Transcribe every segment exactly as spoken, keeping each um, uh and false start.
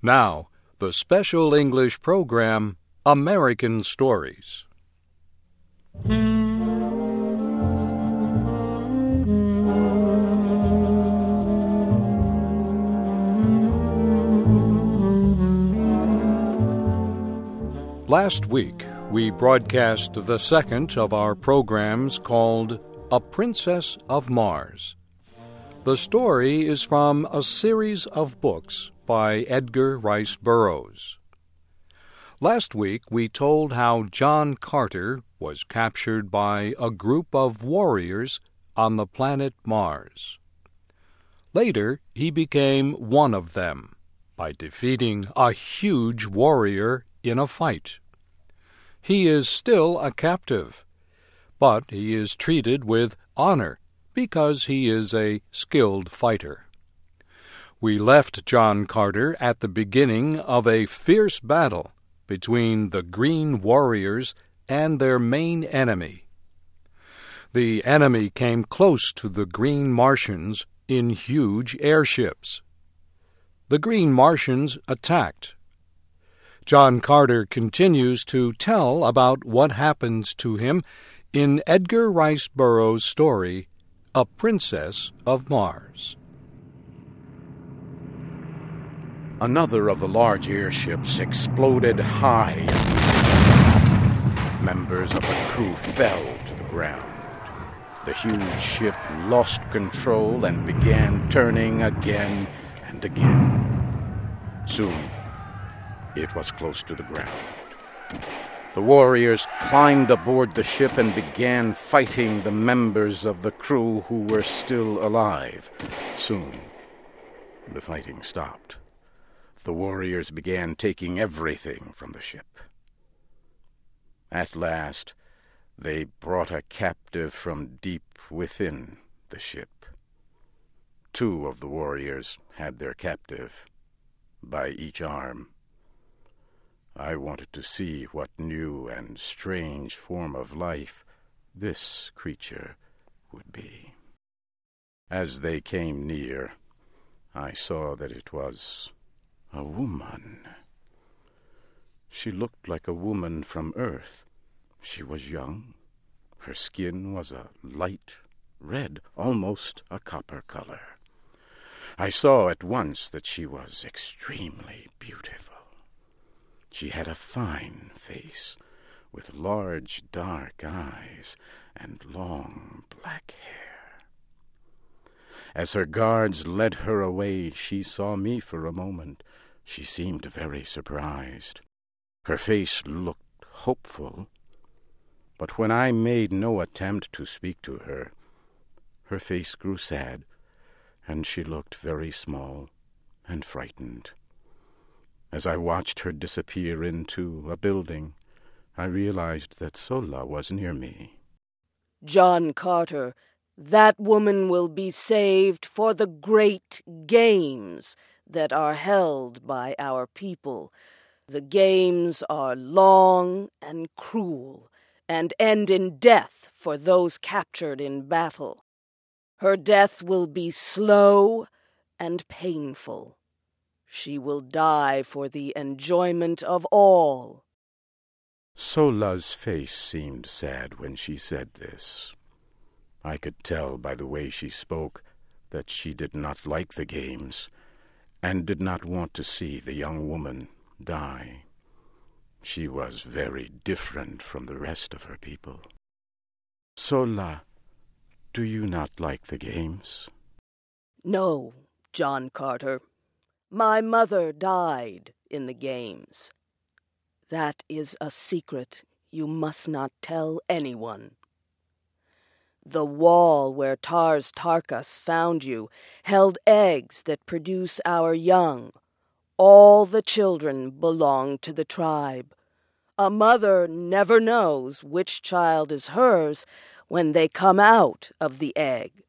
Now, the special English program, American Stories. Last week, we broadcast the second of our programs called A Princess of Mars. The story is from a series of books by Edgar Rice Burroughs. Last week, we told how John Carter was captured by a group of warriors on the planet Mars. Later, he became one of them by defeating a huge warrior in a fight. He is still a captive, but he is treated with honor because he is a skilled fighter. We left John Carter at the beginning of a fierce battle between the Green Warriors and their main enemy. The enemy came close to the Green Martians in huge airships. The Green Martians attacked. John Carter continues to tell about what happens to him in Edgar Rice Burroughs' story, A Princess of Mars. Another of the large airships exploded high. Members of the crew fell to the ground. The huge ship lost control and began turning again and again. Soon, it was close to the ground. The warriors climbed aboard the ship and began fighting the members of the crew who were still alive. Soon, the fighting stopped. The warriors began taking everything from the ship. At last, they brought a captive from deep within the ship. Two of the warriors had their captive by each arm. I wanted to see what new and strange form of life this creature would be. As they came near, I saw that it was a woman. She looked like a woman from Earth. She was young. Her skin was a light red, almost a copper color. I saw at once that she was extremely beautiful. She had a fine face, with large dark eyes and long black hair. As her guards led her away, she saw me for a moment. She seemed very surprised. Her face looked hopeful, but when I made no attempt to speak to her, her face grew sad, and she looked very small and frightened. As I watched her disappear into a building, I realized that Sola was near me. John Carter, that woman will be saved for the great games that are held by our people. The games are long and cruel and end in death for those captured in battle. Her death will be slow and painful. She will die for the enjoyment of all. Sola's face seemed sad when she said this. I could tell by the way she spoke that she did not like the games and did not want to see the young woman die. She was very different from the rest of her people. Sola, do you not like the games? No, John Carter. My mother died in the games. That is a secret you must not tell anyone. The wall where Tars Tarkas found you held eggs that produce our young. All the children belong to the tribe. A mother never knows which child is hers when they come out of the egg.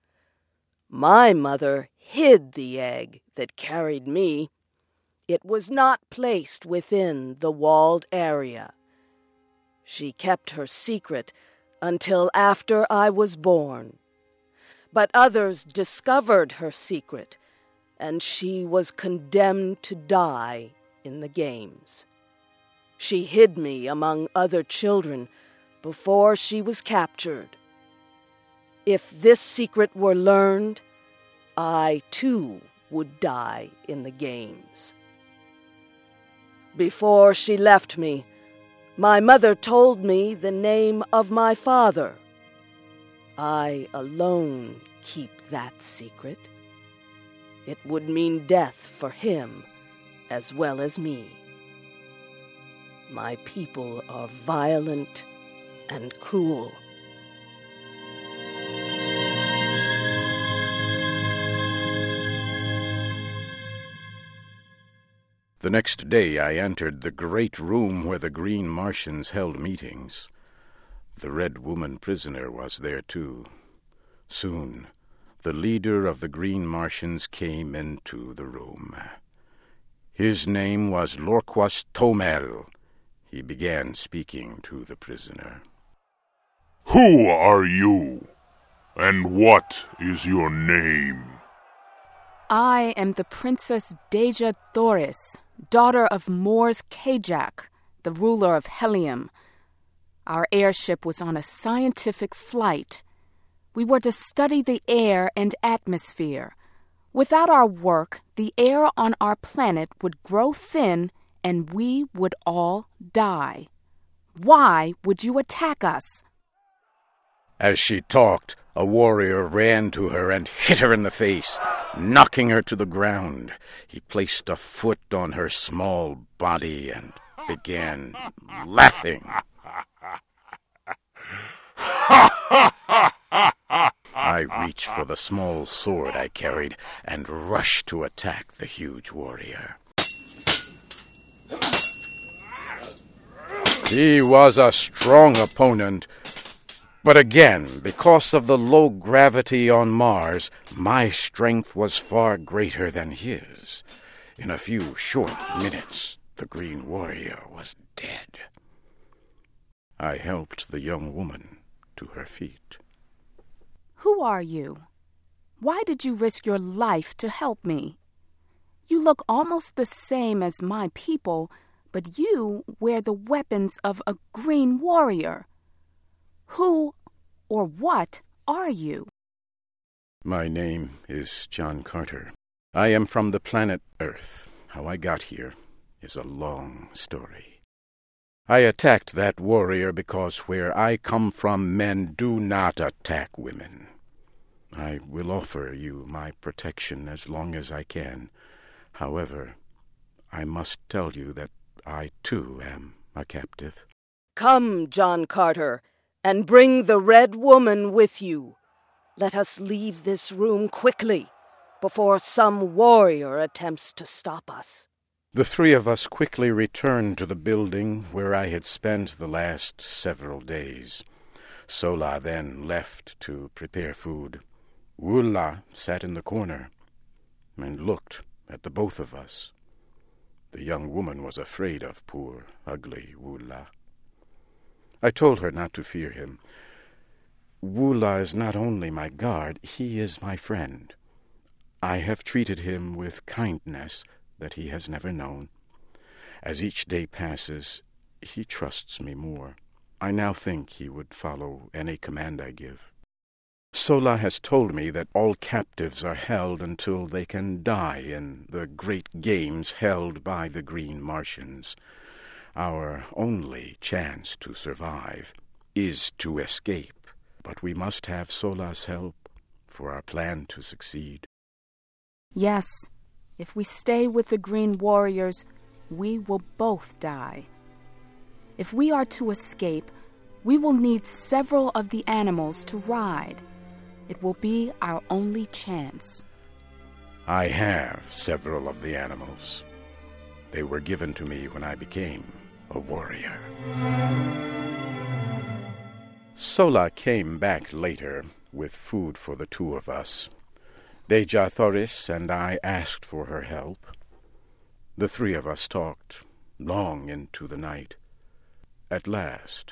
My mother hid the egg that carried me. It was not placed within the walled area. She kept her secret until after I was born. But others discovered her secret and she was condemned to die in the games. She hid me among other children before she was captured. If this secret were learned, I too would die in the games. Before she left me, my mother told me the name of my father. I alone keep that secret. It would mean death for him as well as me. My people are violent and cruel. The next day I entered the great room where the Green Martians held meetings. The Red Woman prisoner was there too. Soon, the leader of the Green Martians came into the room. His name was Lorquas Tomel. He began speaking to the prisoner. Who are you? And what is your name? I am the Princess Deja Thoris, daughter of Mors Kajak, the ruler of Helium. Our airship was on a scientific flight. We were to study the air and atmosphere. Without our work, the air on our planet would grow thin and we would all die. Why would you attack us? As she talked, a warrior ran to her and hit her in the face, knocking her to the ground. He placed a foot on her small body and began laughing. I reached for the small sword I carried and rushed to attack the huge warrior. He was a strong opponent, but again, because of the low gravity on Mars, my strength was far greater than his. In a few short minutes, the Green Warrior was dead. I helped the young woman to her feet. Who are you? Why did you risk your life to help me? You look almost the same as my people, but you wear the weapons of a Green Warrior. Who or what are you? My name is John Carter. I am from the planet Earth. How I got here is a long story. I attacked that warrior because where I come from, men do not attack women. I will offer you my protection as long as I can. However, I must tell you that I, too, am a captive. Come, John Carter, and bring the Red Woman with you. Let us leave this room quickly, before some warrior attempts to stop us. The three of us quickly returned to the building where I had spent the last several days. Sola then left to prepare food. Wulla sat in the corner and looked at the both of us. The young woman was afraid of poor, ugly Wulla. I told her not to fear him. Wulla is not only my guard, he is my friend. I have treated him with kindness that he has never known. As each day passes, he trusts me more. I now think he would follow any command I give. Sola has told me that all captives are held until they can die in the great games held by the Green Martians. Our only chance to survive is to escape, but we must have Sola's help for our plan to succeed. Yes, if we stay with the Green Warriors, we will both die. If we are to escape, we will need several of the animals to ride. It will be our only chance. I have several of the animals. They were given to me when I became a warrior. Sola came back later with food for the two of us. Deja Thoris and I asked for her help. The three of us talked long into the night. At last,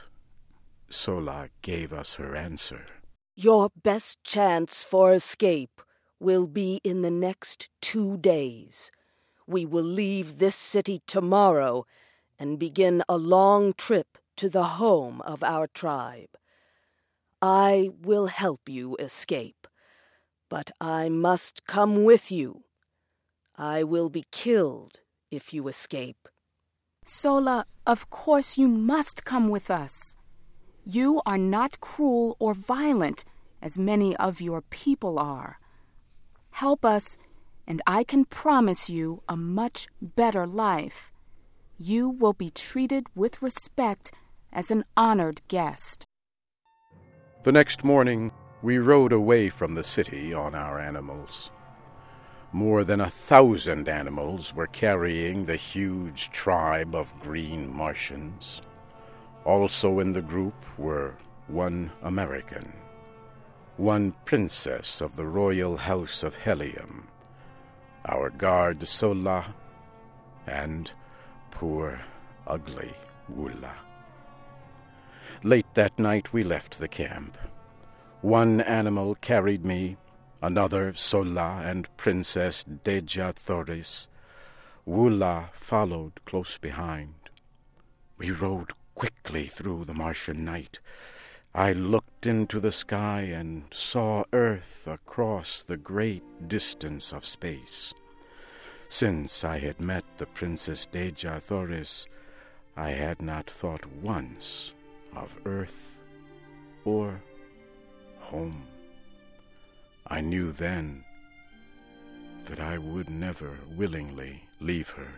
Sola gave us her answer. Your best chance for escape will be in the next two days. We will leave this city tomorrow and begin a long trip to the home of our tribe. I will help you escape, but I must come with you. I will be killed if you escape. Sola, of course you must come with us. You are not cruel or violent, as many of your people are. Help us, and I can promise you a much better life. You will be treated with respect as an honored guest. The next morning, we rode away from the city on our animals. More than a thousand animals were carrying the huge tribe of green Martians. Also in the group were one American, one princess of the royal house of Helium, our guard Sola, and poor, ugly Wula. Late that night we left the camp. One animal carried me, another Sola and Princess Deja Thoris. Wula followed close behind. We rode quickly through the Martian night. I looked into the sky and saw Earth across the great distance of space. Since I had met the Princess Deja Thoris, I had not thought once of Earth or home. I knew then that I would never willingly leave her.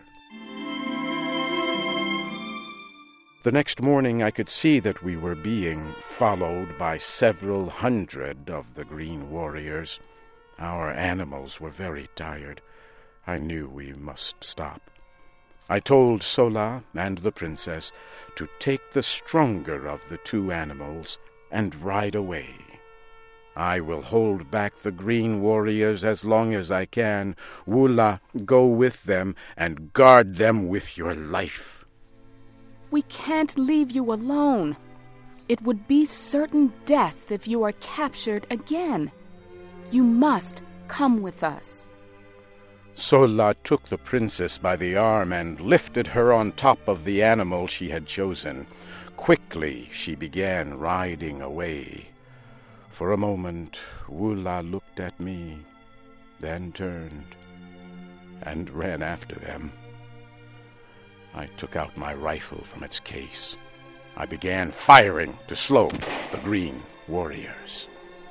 The next morning I could see that we were being followed by several hundred of the green warriors. Our animals were very tired. I knew we must stop. I told Sola and the princess to take the stronger of the two animals and ride away. I will hold back the green warriors as long as I can. Wula, go with them and guard them with your life. We can't leave you alone. It would be certain death if you are captured again. You must come with us. Sola took the princess by the arm and lifted her on top of the animal she had chosen. Quickly she began riding away. For a moment, Wula looked at me, then turned and ran after them. I took out my rifle from its case. I began firing to slow the green warriors.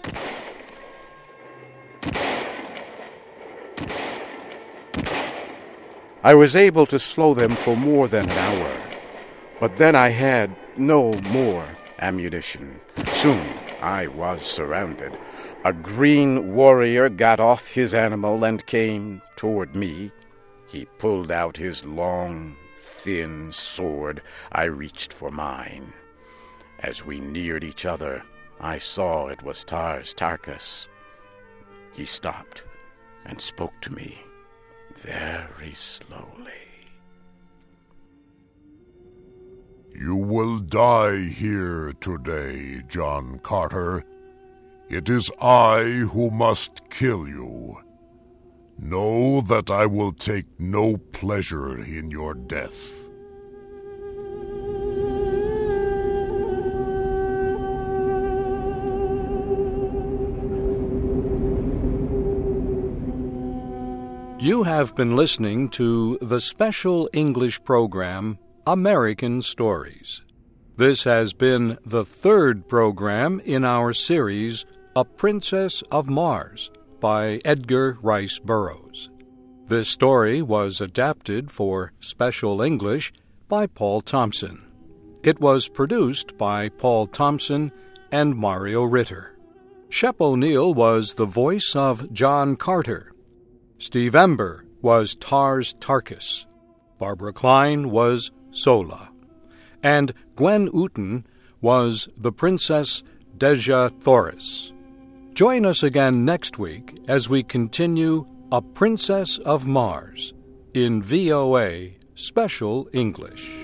I was able to slow them for more than an hour, but then I had no more ammunition. Soon I was surrounded. A green warrior got off his animal and came toward me. He pulled out his long, thin sword. I reached for mine. As we neared each other, I saw it was Tars Tarkas. He stopped and spoke to me very slowly. You will die here today, John Carter. It is I who must kill you. Know that I will take no pleasure in your death. You have been listening to the special English program, American Stories. This has been the third program in our series, A Princess of Mars, by Edgar Rice Burroughs. This story was adapted for special English by Paul Thompson. It was produced by Paul Thompson and Mario Ritter. Shep O'Neill was the voice of John Carter. Steve Ember was Tars Tarkas. Barbara Klein was Sola. And Gwen Uten was the Princess Deja Thoris. Join us again next week as we continue A Princess of Mars in V O A Special English.